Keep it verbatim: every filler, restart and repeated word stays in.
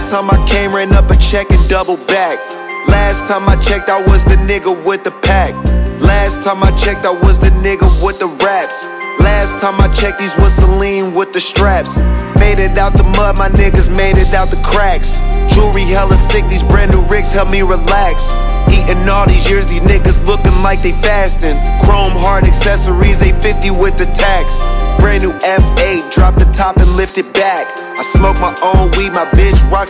Last time I came, ran up a check and double back. Last time I checked, I was the nigga with the pack. Last time I checked, I was the nigga with the raps. Last time I checked, these was Celine with the straps. Made it out the mud, my niggas made it out the cracks. Jewelry hella sick, these brand new rigs help me relax. Eating all these years, these niggas looking like they fasting. Chrome hard accessories, eight fifty with the tax. Brand new F eight, drop the top and lift it back. I smoke my own weed, my bitch rocks